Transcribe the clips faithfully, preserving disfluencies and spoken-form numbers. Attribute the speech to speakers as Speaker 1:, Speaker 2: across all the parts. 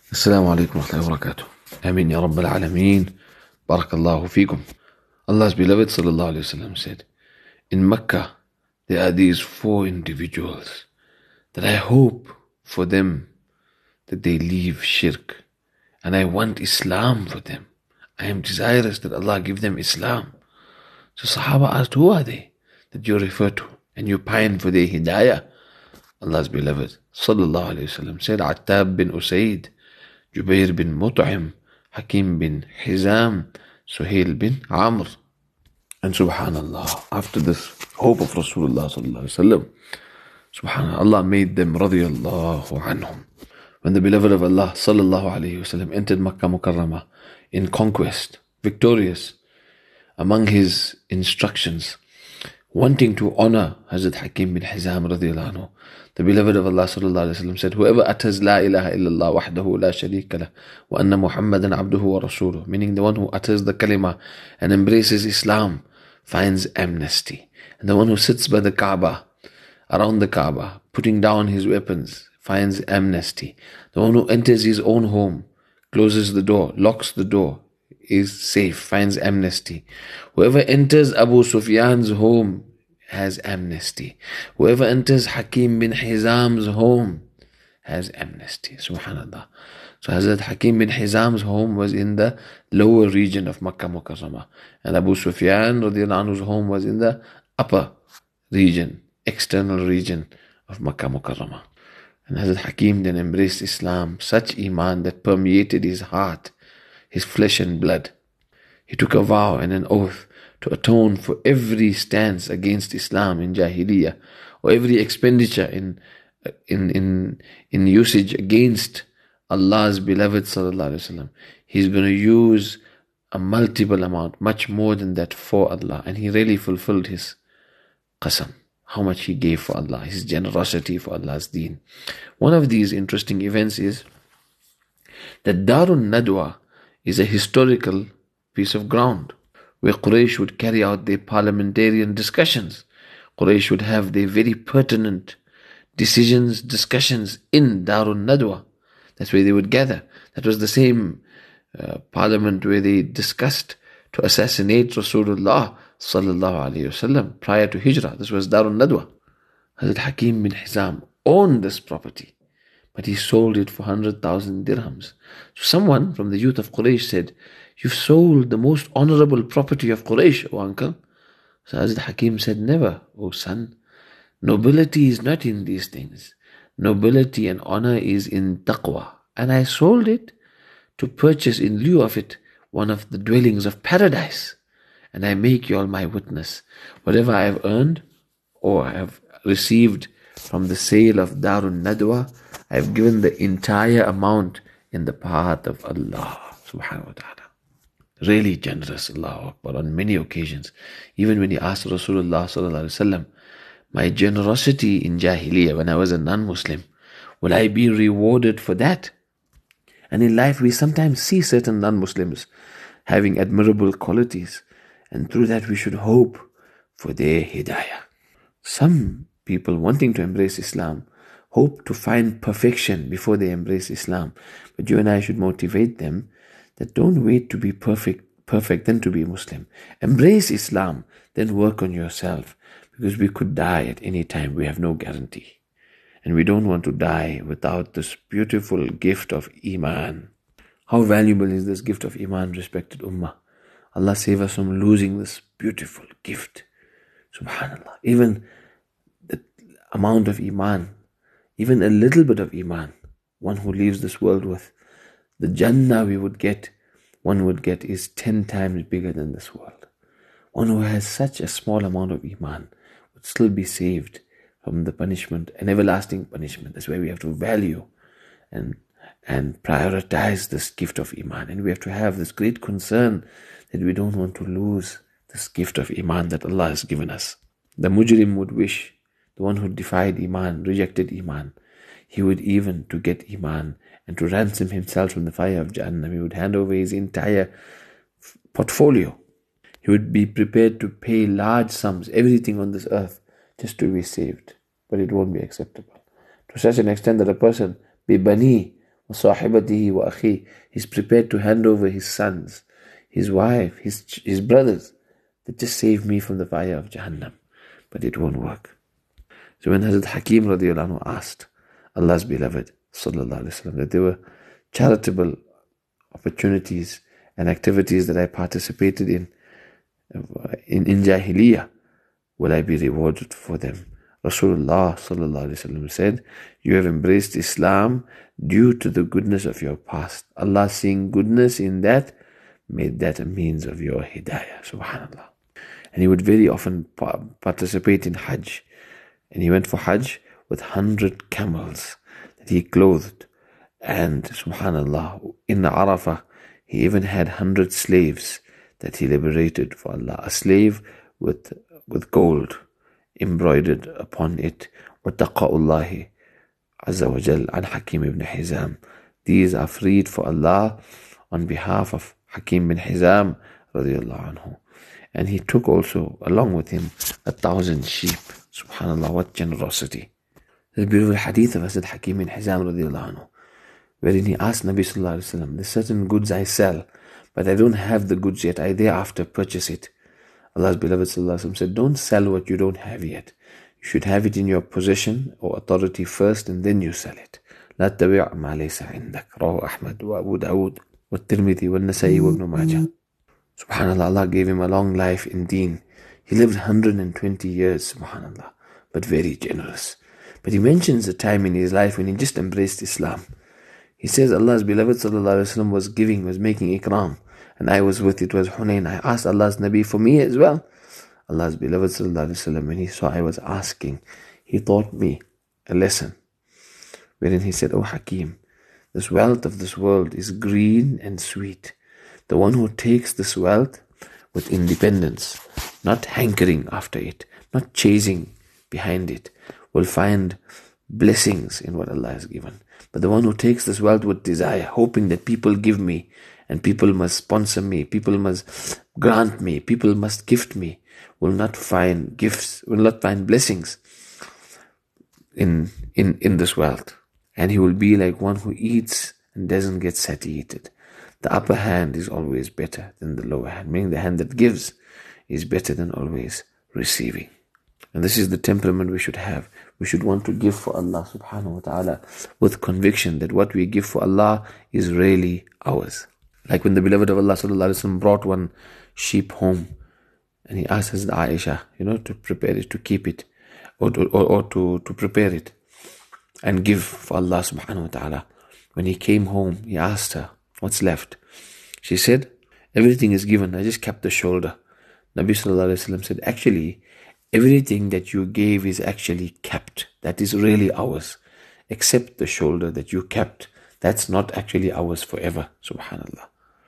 Speaker 1: Assalamu alaikum wa rahmatullahi wa barakatuh. Ameen ya Rabbil Alameen. Barakallahu feekum. Allah's beloved sallallahu alayhi wa sallam said, in Mecca there are these four individuals that I hope for them that they leave shirk, and I want Islam for them. I am desirous that Allah give them Islam. So Sahaba asked, who are they that you refer to and you pine for their hidayah? Allah's beloved sallallahu alayhi wa sallam said, Attab bin Usaid, Jubair bin Mut'im, Hakim bin Hizam, Suhail bin Amr. And subhanallah, after this hope of Rasulullah sallallahu alayhi wa sallam, subhanallah, Allah made them radiyallahu anhum. When the beloved of Allah sallallahu alayhi wa sallam entered Makkah Mukarramah in conquest, victorious, among his instructions, wanting to honor Hazrat Hakim bin Hizam radiyallahu anhu, the beloved of Allah sallallahu alayhi wa sallam said, whoever utters La ilaha illallah wahdahu la sharika lah wa anna Muhammadan abduhu wa rasuluh, meaning the one who utters the kalima and embraces Islam, finds amnesty. And the one who sits by the Kaaba, around the Kaaba, putting down his weapons, finds amnesty. The one who enters his own home, closes the door, locks the door, is safe, finds amnesty. Whoever enters Abu Sufyan's home has amnesty. Whoever enters Hakim bin Hizam's home has amnesty. Subhanallah. So Hazrat Hakim bin Hizam's home was in the lower region of Makkah Mukarramah, and Abu Sufyan radiallahu anhu's home was in the upper region, external region of Makkah Mukarramah. And Hazrat Hakim then embraced Islam, such iman that permeated his heart, his flesh and blood. He took a vow and an oath to atone for every stance against Islam in Jahiliyyah, or every expenditure in in in in usage against Allah's beloved sallallahu alaihi wasallam. He's going to use a multiple amount, much more than that, for Allah. And he really fulfilled his qasam, how much he gave for Allah, his generosity for Allah's deen. One of these interesting events is that Darun Nadwa is a historical piece of ground where Quraysh would carry out their parliamentarian discussions. Quraysh would have their very pertinent decisions, discussions in Darun Nadwa. That's where they would gather. That was the same uh, parliament where they discussed to assassinate Rasulullah sallallahu alayhi wasallam prior to Hijrah. This was Darun Nadwa. Hazrat Hakim bin Hizam owned this property, but he sold it for one hundred thousand dirhams. So someone from the youth of Quraysh said, you've sold the most honorable property of Quraysh, O uncle. So Hazrat Hakim said, never, O son. Nobility is not in these things. Nobility and honor is in taqwa. And I sold it to purchase in lieu of it one of the dwellings of paradise. And I make you all my witness. Whatever I have earned or I have received from the sale of Darun Nadwa, I have given the entire amount in the path of Allah subhanahu wa ta'ala. Really generous, Allahu Akbar, on many occasions. Even when he asked Rasulullah sallallahu alaihi wasallam, my generosity in Jahiliyyah when I was a non-Muslim, will I be rewarded for that? And in life we sometimes see certain non-Muslims having admirable qualities, and through that we should hope for their hidayah. Some people wanting to embrace Islam hope to find perfection before they embrace Islam. But you and I should motivate them that don't wait to be perfect, perfect then to be Muslim. Embrace Islam, then work on yourself, because we could die at any time. We have no guarantee. And we don't want to die without this beautiful gift of Iman. How valuable is this gift of Iman, respected Ummah? Allah save us from losing this beautiful gift. Subhanallah. Even the amount of Iman, even a little bit of Iman, one who leaves this world with, the Jannah we would get, one would get is ten times bigger than this world. One who has such a small amount of Iman would still be saved from the punishment, an everlasting punishment. That's why we have to value and and prioritize this gift of Iman. And we have to have this great concern that we don't want to lose this gift of Iman that Allah has given us. The mujrim would wish, the one who defied Iman, rejected Iman, he would even to get Iman and to ransom himself from the fire of Jahannam, he would hand over his entire portfolio. He would be prepared to pay large sums, everything on this earth, just to be saved. But it won't be acceptable. To such an extent that a person, bibani, وصاحبته وأخيه. He's prepared to hand over his sons, his wife, his, his brothers, that just save me from the fire of Jahannam. But it won't work. So when Hazrat Hakim radiallahu anhu asked Allah's beloved sallallahu alaihi wasallam that there were charitable opportunities and activities that I participated in in, in Jahiliyyah, will I be rewarded for them? Rasulullah sallallahu alaihi wasallam said, you have embraced Islam due to the goodness of your past. Allah, seeing goodness in that, made that a means of your hidayah. Subhanallah. And he would very often participate in Hajj. And he went for Hajj with hundred camels that he clothed. And subhanallah, in Arafah, he even had hundred slaves that he liberated for Allah. A slave with with gold embroidered upon it. وَتَقَى Azza wa Jal an Hakim ibn Hizam. These are freed for Allah on behalf of Hakim bin Hizam radiallahu anhu. And he took also along with him a thousand sheep. Subhanallah, what generosity. There's a beautiful hadith of Hazrat Hakim bin Hizam radiallahu anhu, wherein he asked Nabi sallallahu alaihi wasallam, there's certain goods I sell, but I don't have the goods yet. I thereafter purchase it. Allah's beloved sallallahu alaihi wasallam said, don't sell what you don't have yet. You should have it in your possession or authority first, and then you sell it. لا تبيع ما ليس عندك. رواه أحمد وأبو داود والترمذي والنسائي وابن ماجه. Subhanallah, Allah gave him a long life in deen. He lived one hundred twenty years, subhanallah, but very generous. But he mentions a time in his life when he just embraced Islam. He says Allah's beloved sallallahu alaihi wasallam was giving, was making ikram, and I was with, it was Hunayn. I asked Allah's Nabi for me as well. Allah's beloved sallallahu alaihi wasallam, when he saw I was asking, he taught me a lesson, wherein he said, "O Hakim, this wealth of this world is green and sweet. The one who takes this wealth with independence, not hankering after it, not chasing behind it, will find blessings in what Allah has given. But the one who takes this wealth with desire, hoping that people give me, and people must sponsor me, people must grant me, people must gift me, will not find gifts, will not find blessings in, in, in this wealth. And he will be like one who eats and doesn't get satiated. The upper hand is always better than the lower hand, meaning the hand that gives is better than always receiving." And this is the temperament we should have. We should want to give for Allah subhanahu wa ta'ala with conviction that what we give for Allah is really ours. Like when the beloved of Allah sallallahu alaihi wasallam brought one sheep home, and he asked Hazrat Aisha, you know, to prepare it, to keep it, or to, or, or to, to prepare it and give for Allah subhanahu wa ta'ala. When he came home, he asked her, "What's left?" She said, "Everything is given. I just kept the shoulder." Nabi sallallahu alaihi wasallam said, "Actually, everything that you gave is actually kept. That is really ours. Except the shoulder that you kept. That's not actually ours forever." Subhanallah.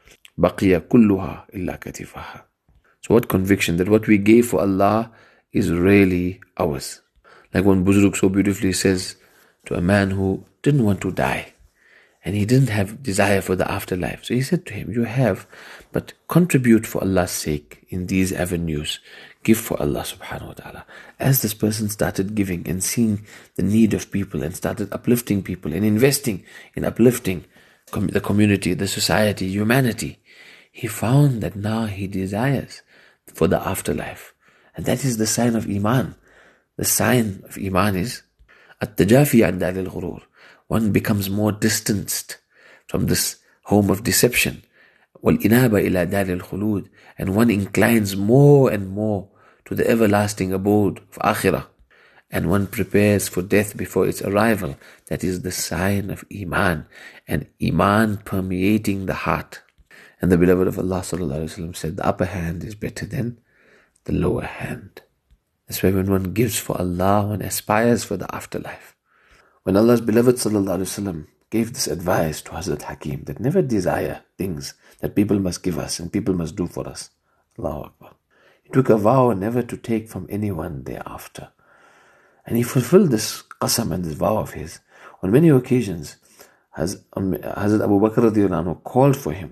Speaker 1: Baqiya kulluha illa katifaha. So what conviction that what we gave for Allah is really ours. Like one Buzurg so beautifully says to a man who didn't want to die, and he didn't have desire for the afterlife. So he said to him, "You have, but contribute for Allah's sake in these avenues. Give for Allah subhanahu wa ta'ala." As this person started giving and seeing the need of people and started uplifting people and investing in uplifting com- the community, the society, humanity, he found that now he desires for the afterlife. And that is the sign of Iman. The sign of Iman is at-tajafi an dar al-ghurur. One becomes more distanced from this home of deception. وَالْإِنَابَ إِلَى دَارِ الْخُلُودِ. And one inclines more and more to the everlasting abode of Akhirah. And one prepares for death before its arrival. That is the sign of Iman. And Iman permeating the heart. And the beloved of Allah sallallahu alaihi wasallam said, the upper hand is better than the lower hand. That's why when one gives for Allah, one aspires for the afterlife. When Allah's beloved sallallahu alaihi wasallam gave this advice to Hazrat Hakim, that never desire things that people must give us and people must do for us. Allahu Akbar. He took a vow never to take from anyone thereafter. And he fulfilled this qasam and this vow of his. On many occasions, Hazrat Abu Bakr radiallahu anhu called for him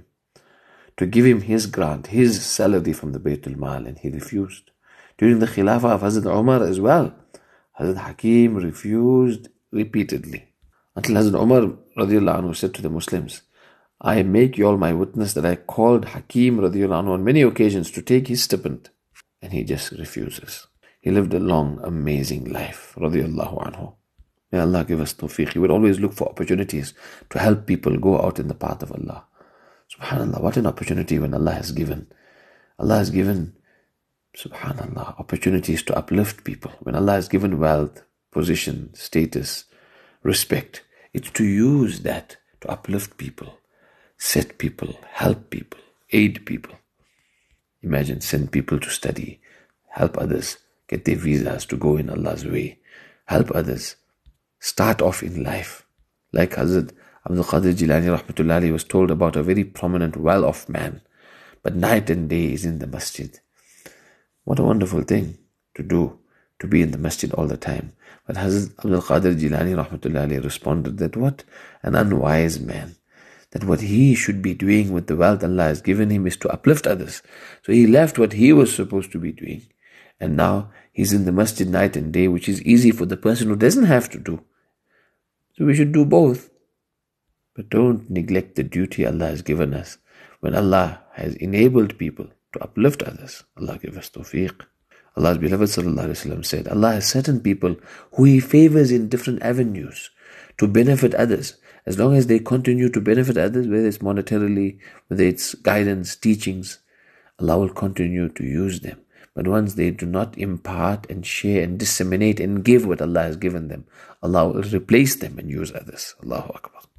Speaker 1: to give him his grant, his salary from the Baytul Mal, and he refused. During the Khilafah of Hazrat Umar as well, Hazrat Hakim refused repeatedly. Until Hazrat Umar radiallahu anhu said to the Muslims, I make you all my witness that I called Hakim radiallahu anhu on many occasions to take his stipend. And he just refuses. He lived a long, amazing life, radiallahu anhu. May Allah give us tawfiq. He would always look for opportunities to help people go out in the path of Allah. Subhanallah, what an opportunity when Allah has given. Allah has given, subhanallah, opportunities to uplift people. When Allah has given wealth, position, status, respect, it's to use that to uplift people, set people, help people, aid people. Imagine, send people to study, help others get their visas to go in Allah's way, help others start off in life. Like Hazrat Abdul Qadir Jilani rahmatullahi was told about a very prominent, well-off man, but night and day is in the masjid. What a wonderful thing to do, to be in the masjid all the time. But Hazrat Abdul Qadir Jilani rahmatullahi responded that what an unwise man, that what he should be doing with the wealth Allah has given him is to uplift others. So he left what he was supposed to be doing, and now he's in the masjid night and day, which is easy for the person who doesn't have to do. So we should do both. But don't neglect the duty Allah has given us when Allah has enabled people to uplift others. Allah give us tawfiq. Allah's beloved sallallahu alaihi wasallam said, Allah has certain people who He favors in different avenues to benefit others. As long as they continue to benefit others, whether it's monetarily, whether it's guidance, teachings, Allah will continue to use them. But once they do not impart and share and disseminate and give what Allah has given them, Allah will replace them and use others. Allahu Akbar.